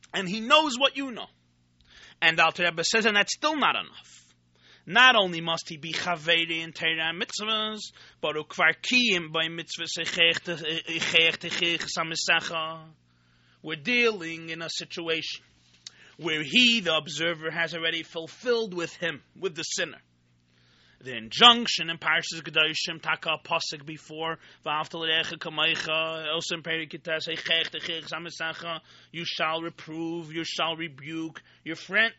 And he knows what you know. And Alter Rebbe says, and that's still not enough. Not only must he be chaveri in Torah and mitzvahs, but ukvar kiyim by mitzvahs echech. We're dealing in a situation where he, the observer, has already fulfilled with him, with the sinner. The injunction in Parshas Kedoshim, taka pasuk before, v'aftal l'recha kamaycha, also in Perikitas, echech techech samisacha, you shall reprove, you shall rebuke your friend.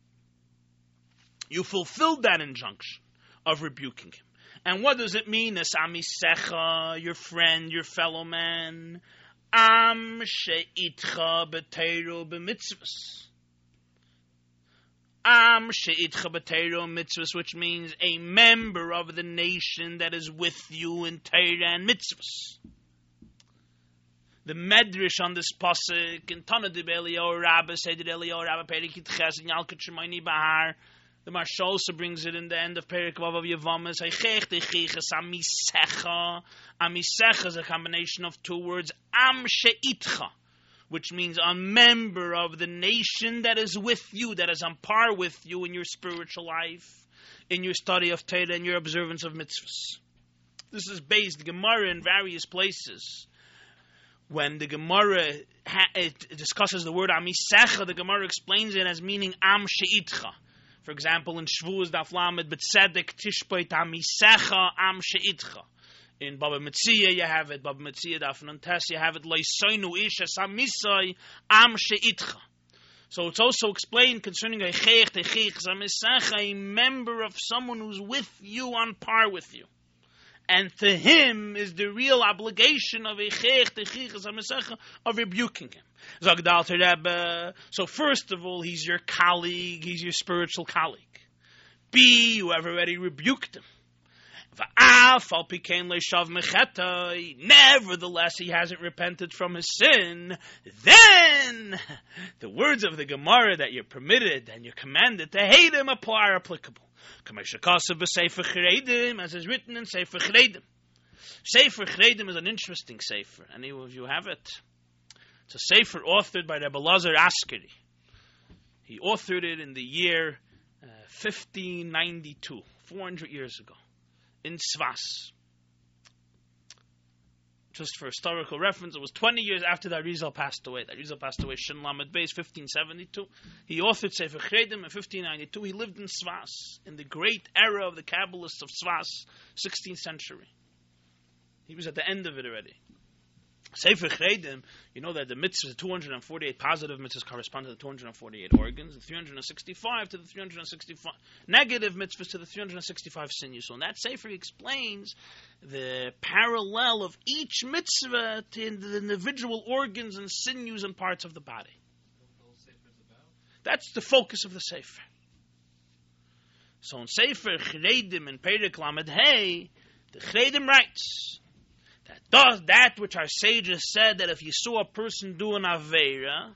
You fulfilled that injunction of rebuking him. And what does it mean? As amisecha, your friend, your fellow man, am she'itcha b'teiru b'mitzvahs. Am she'itcha b'teiru mitzvahs, which means a member of the nation that is with you in Torah and mitzvahs. The medrash on this pasuk in Tana de Eliyahu Rabbah, Seder Eliyahu Rabbah, Perikit Ches, and Yalkut Shemaini Bahar. The Marsha also brings it in the end of Perik Vav of Yevamis. Amisecha. Amisecha is a combination of two words. Am she'itcha, which means a member of the nation that is with you, that is on par with you in your spiritual life, in your study of Torah, and your observance of mitzvahs. This is based, Gemara, in various places. When the Gemara it discusses the word Amisecha, the Gemara explains it as meaning Am she'itcha. For example, in Shavuos Daf Lamed, B'tzedek Tishpoit Amisecha Am She'itcha. In Baba Metzia you have it, Baba Metzia Daf Nantes you have it, Leisoinu Ishes Amisai Am She'itcha. So it's also explained concerning a Chech Techich Amisecha, a member of someone who's with you, on par with you. And to him is the real obligation of a Chech Techich Amisecha of rebuking him. So first of all, he's your colleague, he's your spiritual colleague. B, you have already rebuked him. Nevertheless, he hasn't repented from his sin. Then, the words of the Gemara that you're permitted and you're commanded to hate him are applicable. As is written in Sefer Chreidim. Sefer Chreidim is an interesting sefer. Any of you have it? It's a sefer authored by Rebbe Lazar Askeri. He authored it in the year 1592, 400 years ago, in Svas. Just for historical reference, it was 20 years after the Arizal passed away. The Arizal passed away Shin Lamed Beis, 1572. He authored Sefer Chreidim in 1592. He lived in Svas, in the great era of the Kabbalists of Svas, 16th century. He was at the end of it already. Sefer Chreidim, you know that the mitzvahs, the 248 positive mitzvahs correspond to the 248 organs, and 365 to the 365 negative mitzvahs to the 365 sinews. So in that Sefer he explains the parallel of each mitzvah to the individual organs and sinews and parts of the body. That's the focus of the Sefer. So in Sefer Chreidim in Perek Lamed Hey, the Chreidim writes that which our sages said, that if you saw a person do an Aveira,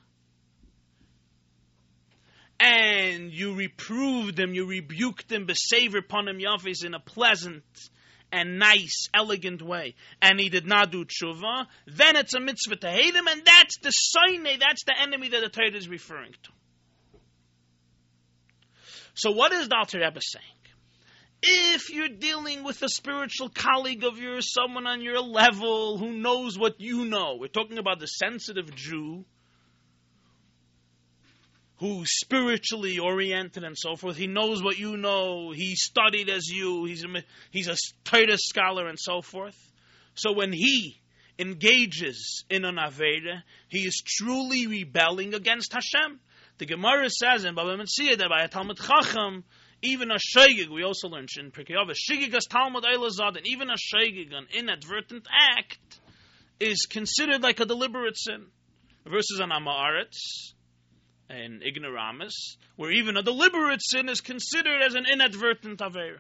and you reproved him, you rebuked him, besaver upon him yafis in a pleasant and nice, elegant way, and he did not do tshuva, then it's a mitzvah to hate him, and that's the soine, that's the enemy that the Torah is referring to. So what is the Alter Rebbe saying? If you're dealing with a spiritual colleague of yours, someone on your level who knows what you know, we're talking about the sensitive Jew who's spiritually oriented and so forth. He knows what you know. He studied as you. He's a Torah scholar and so forth. So when he engages in an Aveira, he is truly rebelling against Hashem. The Gemara says in Baba Metzia that by a Talmud Chacham, even a shaygig, we also learned in Pirkei Avos, shigig as Talmud Eilazad, and even a shaygig, an inadvertent act, is considered like a deliberate sin. Versus an Amaretz and ignoramus, where even a deliberate sin is considered as an inadvertent Aveira.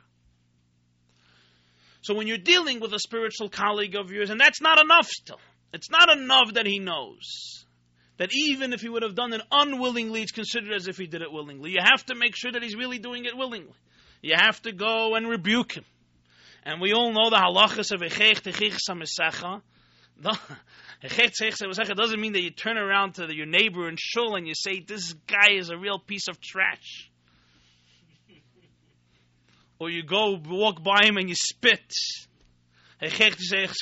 So when you're dealing with a spiritual colleague of yours, and that's not enough still, it's not enough that he knows that even if he would have done it unwillingly, it's considered as if he did it willingly. You have to make sure that he's really doing it willingly. You have to go and rebuke him. And we all know the halachas of echech techich samisecha, No, it doesn't mean that you turn around to your neighbor in shul and you say, this guy is a real piece of trash. Or you go walk by him and you spit. You have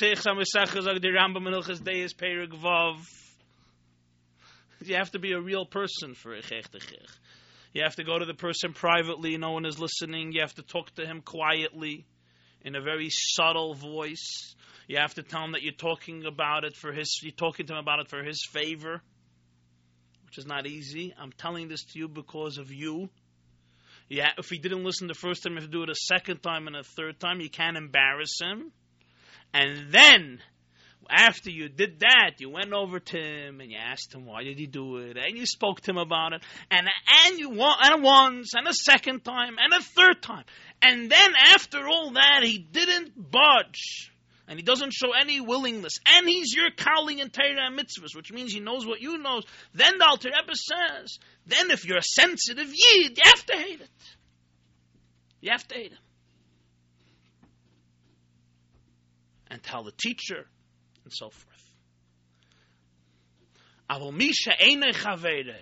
to be a real person for You have to go to the person privately, no one is listening. You have to talk to him quietly in a very subtle voice. You have to tell him that you're talking to him about it for his favor, which is not easy. I'm telling this to you because of you. Yeah, if he didn't listen the first time, you have to do it a second time and a third time. You can't embarrass him. And then, after you did that, you went over to him and you asked him why did he do it, and you spoke to him about it, and once, and a second time, and a third time. And then after all that, he didn't budge. And he doesn't show any willingness. And he's your colleague in Torah and mitzvahs, which means he knows what you know. Then the Alter Rebbe says, then if you're a sensitive Yid, you have to hate it. You have to hate him. And tell the teacher, and so forth. Avol misha einay chaveirei,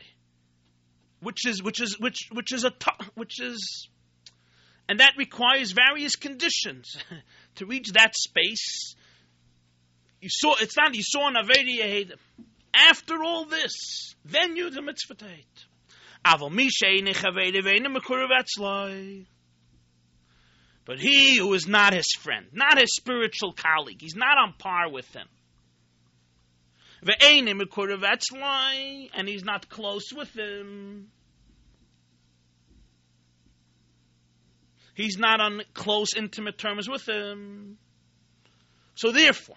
and that requires various conditions to reach that space. You saw an Aveda, you hate him. After all this, then you the mitzvah to hate. But he who is not his friend, not his spiritual colleague, he's not on par with him. And he's not close with him. He's not on close, intimate terms with him. So therefore,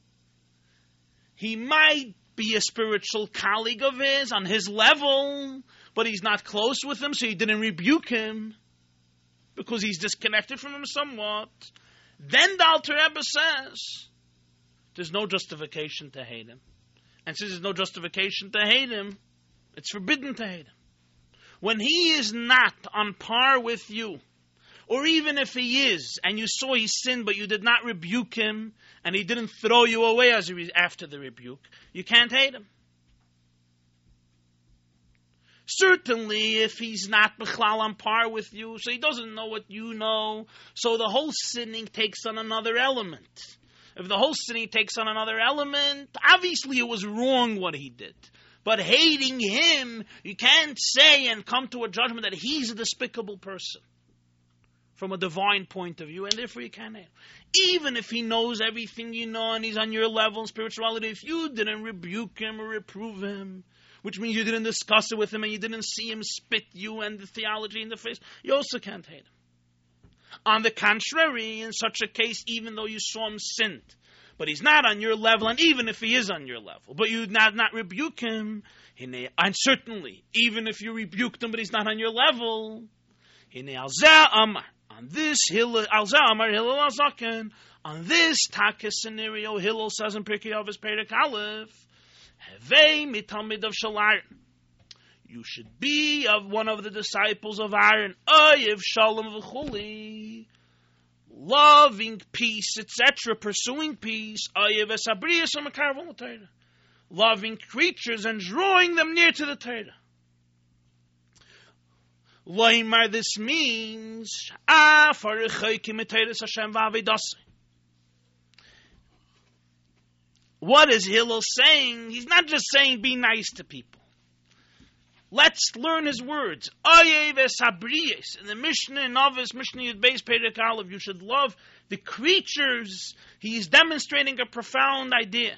he might be a spiritual colleague of his on his level, but he's not close with him, so he didn't rebuke him because he's disconnected from him somewhat. Then the Alter Rebbe says, there's no justification to hate him. And since there's no justification to hate him, it's forbidden to hate him. When he is not on par with you, or even if he is, and you saw he sinned, but you did not rebuke him, and he didn't throw you away after the rebuke, you can't hate him. Certainly, if he's not b'chlal on par with you, so he doesn't know what you know, so the whole sinning takes on another element. If the whole sinning takes on another element, obviously it was wrong what he did. But hating him, you can't say and come to a judgment that he's a despicable person from a divine point of view, and therefore you can't hate him. Even if he knows everything you know and he's on your level in spirituality, if you didn't rebuke him or reprove him, which means you didn't discuss it with him and you didn't see him spit you and the theology in the face, you also can't hate him. On the contrary, in such a case, even though you saw him sinned, but he's not on your level, and even if he is on your level, but you not rebuke him, and certainly, even if you rebuked him, but he's not on your level, on this Hillel Azaken, on this Taka scenario, Hillel says in Pirkei Avos Perek Aleph, Hevei mitalmid of Shalar. You should be of one of the disciples of Aaron, Oyev Shalom v'chuli, loving peace, etc., pursuing peace, Oyev esabriyas u'mekarvon l'Torah, loving creatures and drawing them near to the Torah. Loimar, this means what is Hillel saying? He's not just saying be nice to people. Let's learn his words. In the Mishnah in Avos, Mishnah Yud Beis Perek Aleph, you should love the creatures. He is demonstrating a profound idea.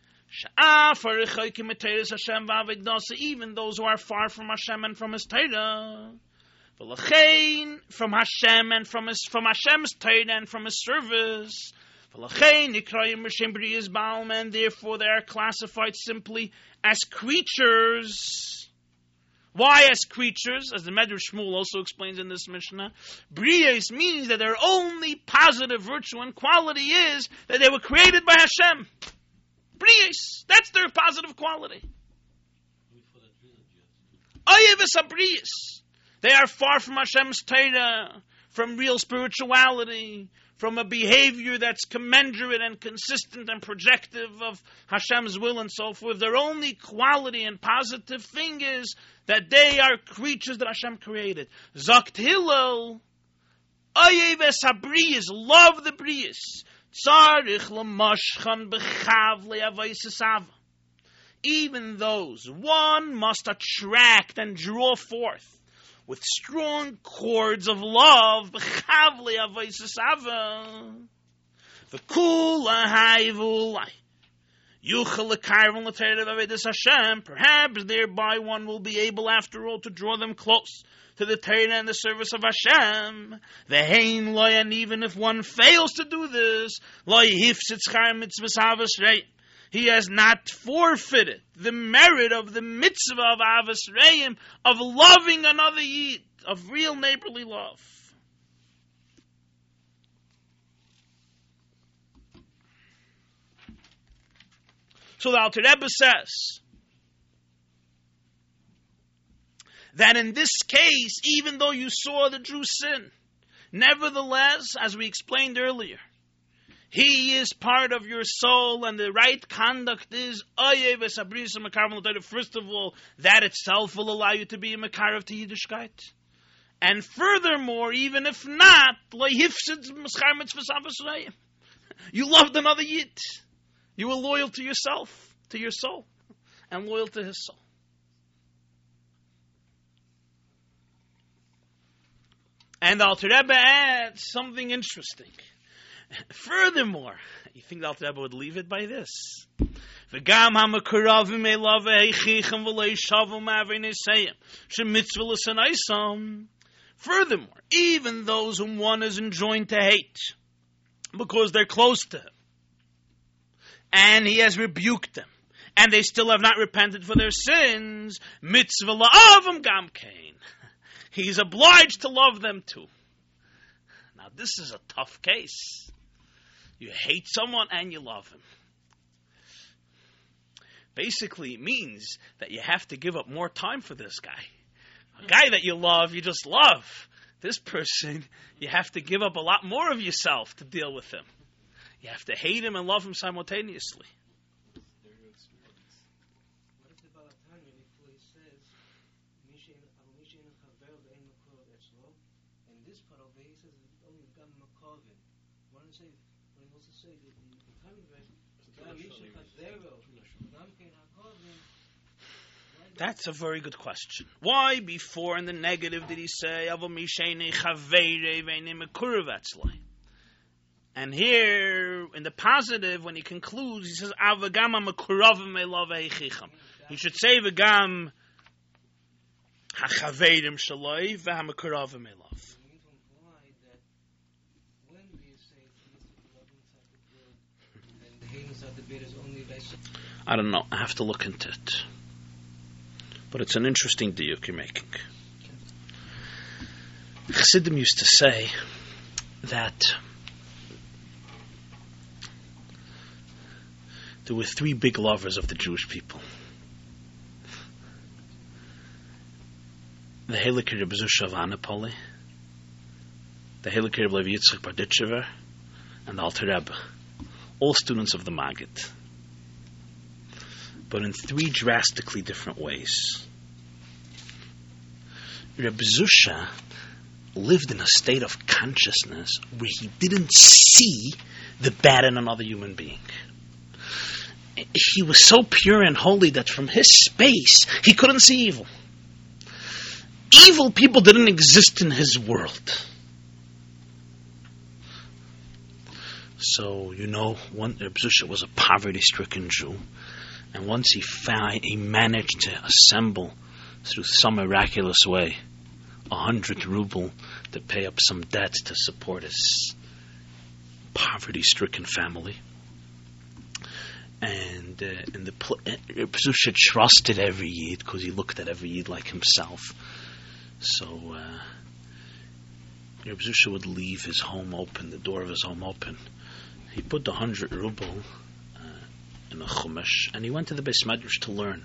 Even those who are far from Hashem and from His Torah. From Hashem and from Hashem's Torah and from His service. And therefore they are classified simply as creatures. Why as creatures? As the Medrash Shmuel also explains in this Mishnah, Briyos means that their only positive virtue and quality is that they were created by Hashem. Briyos, that's their positive quality. Oyeves Briyos. They are far from Hashem's Torah, from real spirituality, from a behavior that's commensurate and consistent and projective of Hashem's will and so forth. Their only quality and positive thing is that they are creatures that Hashem created. Zakt Hillel, Oyeves HaBriyas, love the Briyas. Tzarich l'moshchan b'chav le'avayis ava. Even those one must attract and draw forth with strong cords of love, b'chav le'avayis ava. V'kula hayvulai. Yuchel l'karvan l'teirav avedis Hashem. Perhaps thereby one will be able, after all, to draw them close to the Torah and the service of Hashem. Ve'hein loy, and even if one fails to do this, loy hifsit schar mitzvahs avos reim. He has not forfeited the merit of the mitzvah of avos reim, of loving another yid, of real neighborly love. So the Alter Rebbe says that in this case, even though you saw the Jew sin, nevertheless, as we explained earlier, he is part of your soul, and the right conduct is, first of all, that itself will allow you to be a Makarev to Yiddishkeit. And furthermore, even if not, you loved another Yid. You were loyal to yourself, to your soul, and loyal to his soul. And the Alter Rebbe adds something interesting. Furthermore, you think the Alter Rebbe would leave it by this? Furthermore, even those whom one is enjoined to hate, because they're close to him, and he has rebuked them, and they still have not repented for their sins, mitzvah la'avim gamkein. He's obliged to love them too. Now this is a tough case. You hate someone and you love him. Basically, it means that you have to give up more time for this guy. A guy that you love, you just love. This person, you have to give up a lot more of yourself to deal with him. You have to hate him and love him simultaneously. That's a very good question. Why before in the negative did he say and here in the positive when he concludes he says he should say v'gam hachaverim shaloi v'hamakuravim elav. I don't know. I have to look into it. But it's an interesting diuk you're making. Chassidim used to say that there were three big lovers of the Jewish people. The Heilige Rebbe Zusha of Anapoli, the Heilige Rebbe Levi Yitzchak Barditchever, and the Alter Rebbe, all students of the Maggid, but in three drastically different ways. Rebbe Zusha lived in a state of consciousness where he didn't see the bad in another human being. He was so pure and holy that from his space he couldn't see evil. Evil people didn't exist in his world. So, one Rebbe Zusha was a poverty-stricken Jew. And once he managed to assemble, through some miraculous way, 100 ruble to pay up some debts to support his poverty-stricken family. And Rebbe Zusha trusted every Yid because he looked at every Yid like himself. So Rebbe Zusha would leave his home open, the door of his home open. He put the 100 ruble in a chumash, and he went to the Beis Medrash to learn.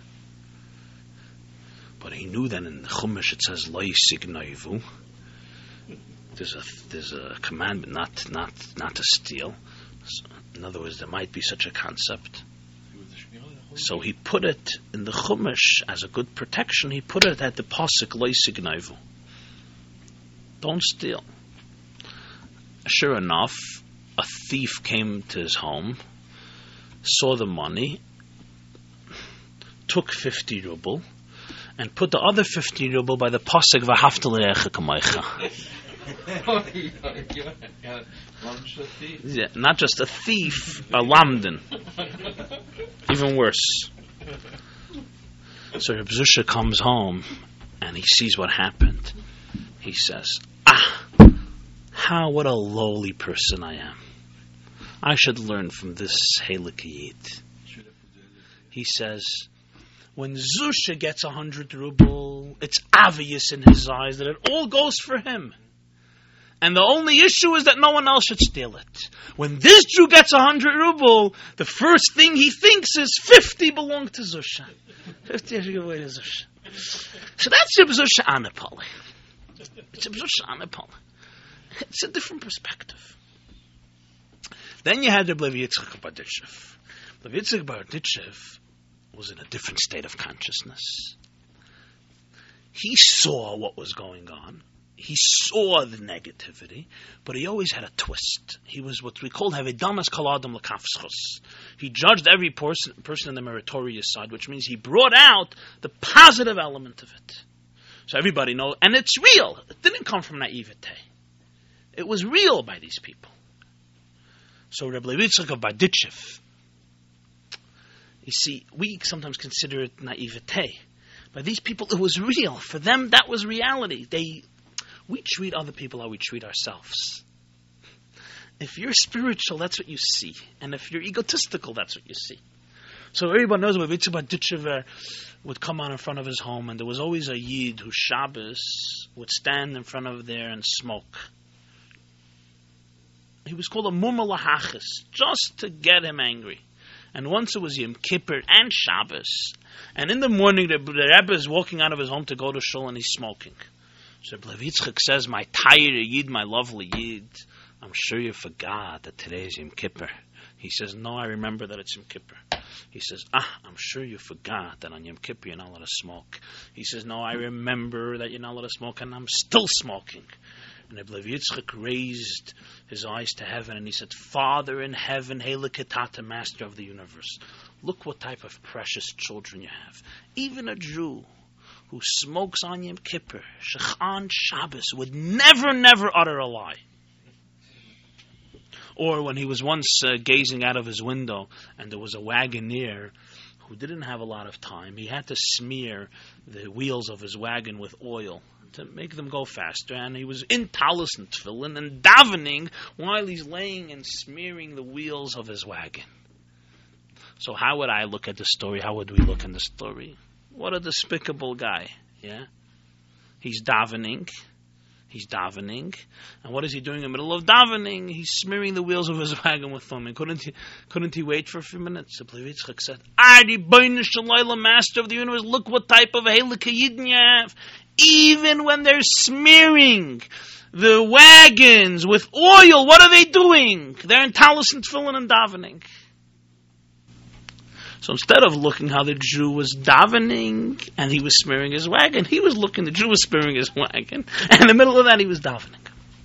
But he knew that in the chumash it says Lo yisignoivu. there's a commandment not to steal. So, in other words, there might be such a concept. So he put it in the Chumash as a good protection. He put it at the pasuk Lo Signayvu. Don't steal. Sure enough, a thief came to his home, saw the money, took 50 ruble, and put the other 50 ruble by the pasuk V'ahavta l'reacha kamocha. Yeah, not just a thief, a lamdan. Even worse. So Reb Zusha comes home and he sees what happened. He says, what a lowly person I am. I should learn from this Heilige Yid. He says, when Zusha gets 100 ruble, it's obvious in his eyes that it all goes for him. And the only issue is that no one else should steal it. When this Jew gets 100 ruble, the first thing he thinks is 50 belong to Zusha. 50 should give away to Zusha. So that's Reb Zusha Anapali. It's Reb Zusha Anapali. It's a different perspective. Then you had Reb Levi Yitzchak Berditchev. Levi Yitzchak Berditchev was in a different state of consciousness. He saw what was going on. He saw the negativity, but he always had a twist. He was what we call Havidamas Kol Adam L'Kafschus. He judged every person in the meritorious side, which means he brought out the positive element of it. So everybody knows, and it's real. It didn't come from naivete. It was real by these people. So Reb Levi Yitzchak of Berditchev, you see, we sometimes consider it naivete. By these people, it was real. For them, that was reality. We treat other people how we treat ourselves. If you're spiritual, that's what you see. And if you're egotistical, that's what you see. So everybody knows about Yitzchak Berditchev would come on in front of his home, and there was always a Yid who Shabbos would stand in front of there and smoke. He was called a Mumma Lahachis, just to get him angry. And once it was Yom Kippur and Shabbos, and in the morning the Rebbe is walking out of his home to go to shul and he's smoking. So Levi Yitzchak says, my tired Yid, my lovely Yid, I'm sure you forgot that today is Yom Kippur. He says, no, I remember that it's Yom Kippur. He says, I'm sure you forgot that on Yom Kippur you're not allowed to smoke. He says, no, I remember that you're not allowed to smoke, and I'm still smoking. And Levi Yitzchak raised his eyes to heaven and he said, Father in heaven, Helikatata, Master of the universe, look what type of precious children you have. Even a Jew who smokes on Yom Kippur, Shechan Shabbos, would never utter a lie. Or when he was once gazing out of his window and there was a wagoner who didn't have a lot of time, he had to smear the wheels of his wagon with oil to make them go faster, and he was in talus and tefillin and davening while he's laying and smearing the wheels of his wagon. So how would I look at the story? How would we look in the story? What a despicable guy, yeah? He's davening, and what is he doing in the middle of davening? He's smearing the wheels of his wagon with foam. And couldn't he wait for a few minutes? So Levi Yitzchak said, Master of the universe, look what type of Heilige Yidden you have. Even when they're smearing the wagons with oil, what are they doing? They're in talus and tefillin and davening. So instead of looking how the Jew was davening and he was smearing his wagon, he was looking, the Jew was smearing his wagon, and in the middle of that he was davening.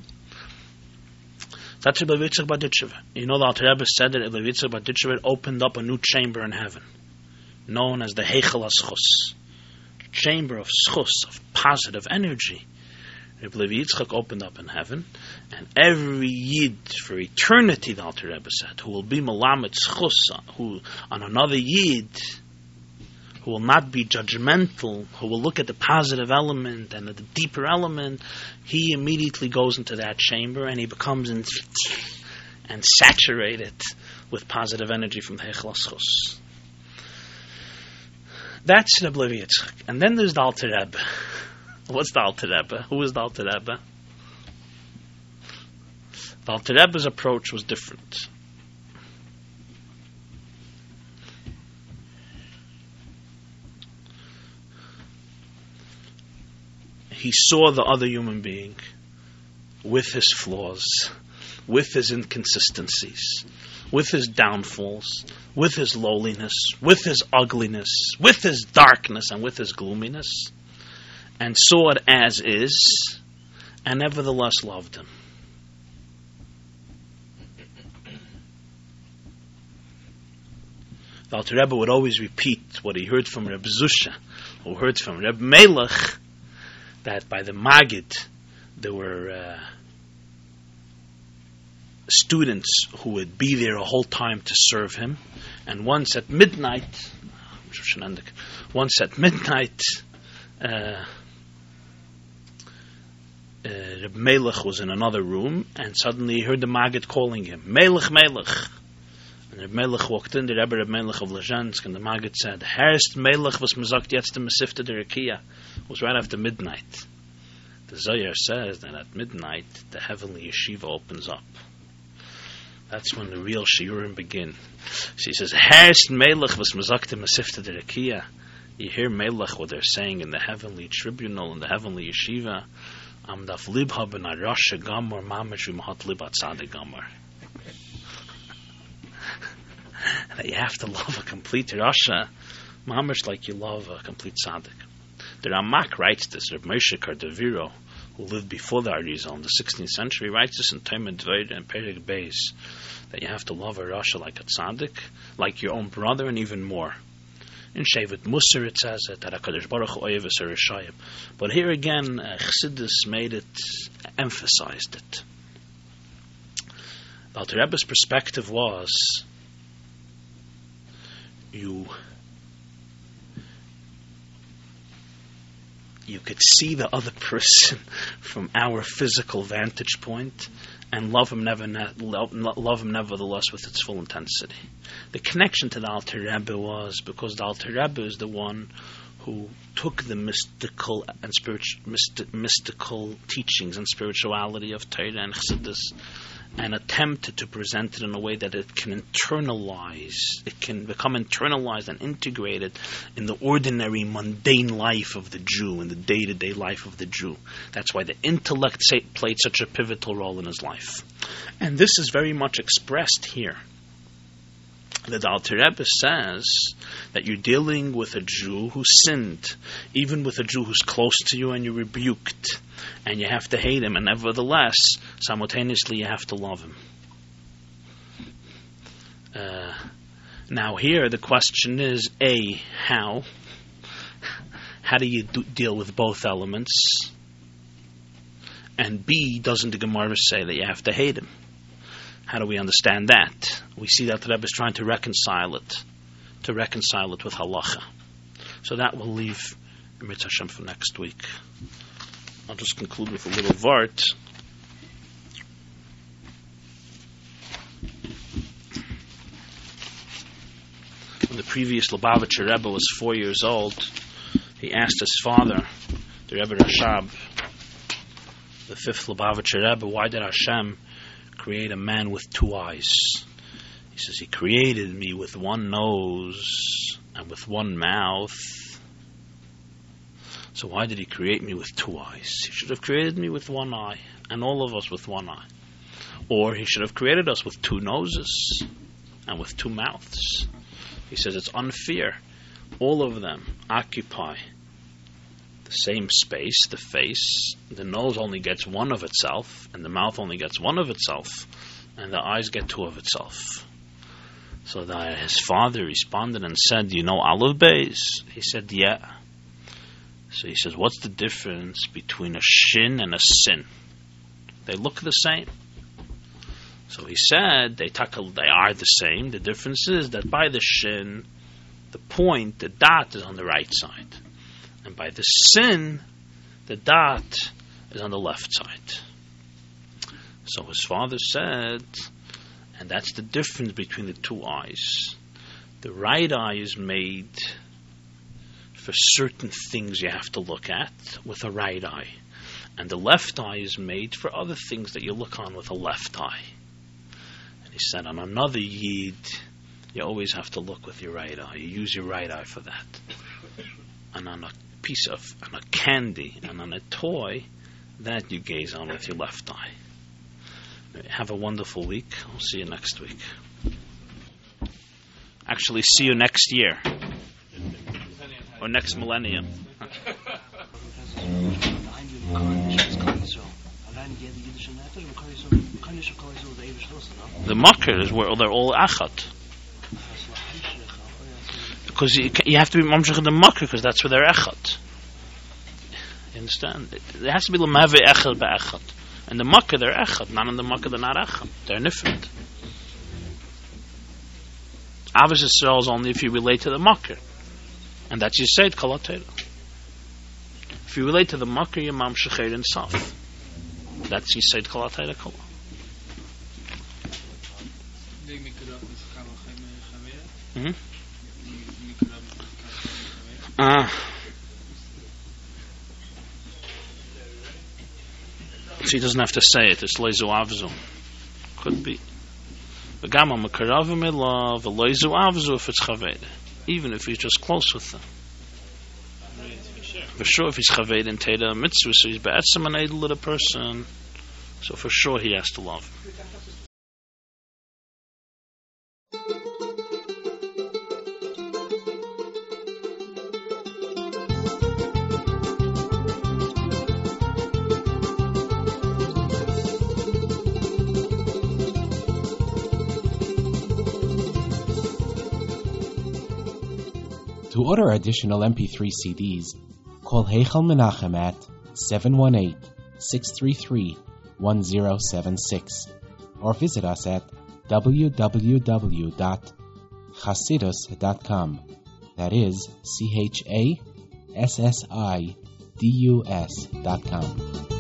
That's Levi Yitzchak Berditchev. You know, the Alter Rebbe said that Levi Yitzchak Berditchev opened up a new chamber in heaven, known as the Heichel HaSchus, chamber of schus, of positive energy. Levi Yitzchak opened up in heaven, and every Yid for eternity, the Alter Rebbe said, who will be Melamed Schus, who on another Yid, who will not be judgmental, who will look at the positive element and at the deeper element, he immediately goes into that chamber and he becomes and saturated with positive energy from the Heichel HaSchus. That's Reb Levi Yitzchak. And then there's the Alter Rebbe. What's the Alter Rebbe? Who is the Alter Rebbe? The Alter Rebbe's approach was different. He saw the other human being with his flaws, with his inconsistencies, with his downfalls, with his lowliness, with his ugliness, with his darkness, and with his gloominess, and saw it as is, and nevertheless loved him. The Alter Rebbe would always repeat what he heard from Reb Zusha, who heard from Reb Melech, that by the Magid there were students who would be there a whole time to serve him, and once at midnight, Reb Melech was in another room, and suddenly he heard the Magid calling him, Melech, Melech. And Reb Melech walked in, the Rebbe Reb Melech of Lezhensk, and the Magid said, Herst Melech was mazakt jetzt im Mesifta der Rekia. It was right after midnight. The Zohar says that at midnight, the heavenly yeshiva opens up. That's when the real shiurim begin. So he says, Herst Melech was mazakt im Mesifta der Rekia. You hear Melech, what they're saying in the heavenly tribunal, in the heavenly yeshiva, Am daf libha ben arasha gamor mamash u'mahat libat tzaddik gamor. That you have to love a complete Rasha, mamash like you love a complete tzaddik. The Ramak writes this, Reb Moshe Cardaviro, who lived before the Arizal in the 16th century, writes this in Tomer Dvarim and Perek Beis, that you have to love a Rasha like a tzaddik, like your own brother, and even more. In Shevet Musar it says that HaKadosh Baruch Hu oyev es harishayim. But here again, Chassidus made it, emphasized it. The Alter Rebbe's perspective was, you could see the other person from our physical vantage point and love him nevertheless with its full intensity. The connection to the Alter Rebbe was because the Alter Rebbe is the one who took the mystical and mystical teachings and spirituality of Torah and Chassidus and attempted to present it in a way that it can become internalized and integrated in the ordinary, mundane life of the Jew, in the day-to-day life of the Jew. That's why the intellect played such a pivotal role in his life. And this is very much expressed here. The Alter Rebbe says that you're dealing with a Jew who sinned, even with a Jew who's close to you and you rebuked, and you have to hate him, and nevertheless, simultaneously you have to love him. Now here the question is, A, how? How do you deal with both elements? And B, doesn't the Gemara say that you have to hate him? How do we understand that? We see that the Rebbe is trying to reconcile it with halacha. So that we'll leave Emet Hashem for next week. I'll just conclude with a little vart. When the previous Lubavitcher Rebbe was 4 years old, he asked his father, the Rebbe Rashab, the fifth Lubavitcher Rebbe, why did Hashem create a man with two eyes? He says, he created me with one nose and with one mouth. So why did he create me with two eyes? He should have created me with one eye, and all of us with one eye. Or he should have created us with two noses and with two mouths. He says it's unfair. All of them occupy the same space, the face. The nose only gets one of itself, and the mouth only gets one of itself, and the eyes get two of itself. So his father responded and said, you know olive bays? He said, yeah. So he says, what's the difference between a shin and a sin? They look the same. So he said, they are the same. The difference is that by the shin, the point, the dot is on the right side. And by the sin, the dot is on the left side. So his father said, and that's the difference between the two eyes. The right eye is made for certain things you have to look at with a right eye. And the left eye is made for other things that you look on with a left eye. And he said, on another yid, you always have to look with your right eye. You use your right eye for that. And on a candy, and on a toy, That you gaze on with your left eye. Have a wonderful week. I'll see you next week. Actually, see you next year. Or next millennium. The Makar is where they're all Achat. Because you have to be Mamshach in the Makar, because that's where they're Achat. You understand? There has to be Lamave Echad Ba'Echad. And the Makar, they're Echad. Not in the Makar, they're not Echad. They're Nifrit. Avos Yisrael is only if you relate to the Makar. And that's Yisayid Kol HaTorah. If you relate to the Makar, you're Mamshach in Saf. That's Yisayid Kol HaTorah Kol. So he doesn't have to say it. It's Leizu Avzu. Could be. V'gam ha'mekaravim elav v'leizu Avzu if it's Chaved. Even if he's just close with them. For sure, if he's Chaved in Teda Mitzvah, so he's be'etzem an edel to the person. So for sure he has to love him. To order additional MP3 CDs, call Heichal Menachem at 718-633-1076 or visit us at www.chassidus.com. That is CHASSIDUS.com.